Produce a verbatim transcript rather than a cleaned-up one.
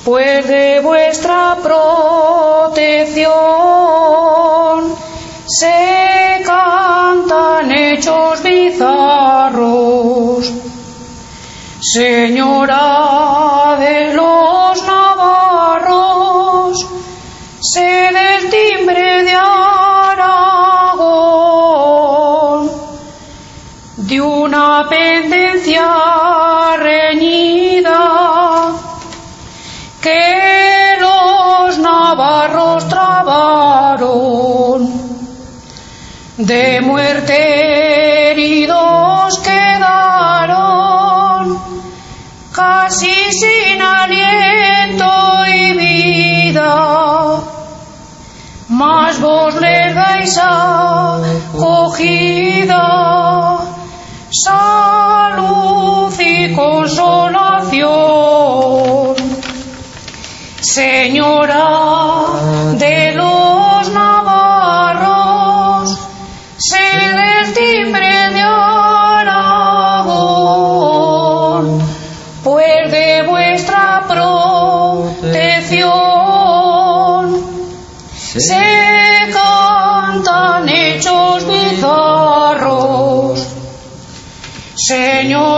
pues de vuestra protección se cantan hechos bizarros. Señora de los navarros, sed el timbre de Aragón, de una pendencia reñida que los navarros trabaron, de muerte heridos quedaron, casi sin aliento y vida, mas vos les dais acogida, salud y consolación. Señora de los navarros, sed el timbre de Aragón, pues de vuestra protección se cantan hechos bizarros. Señor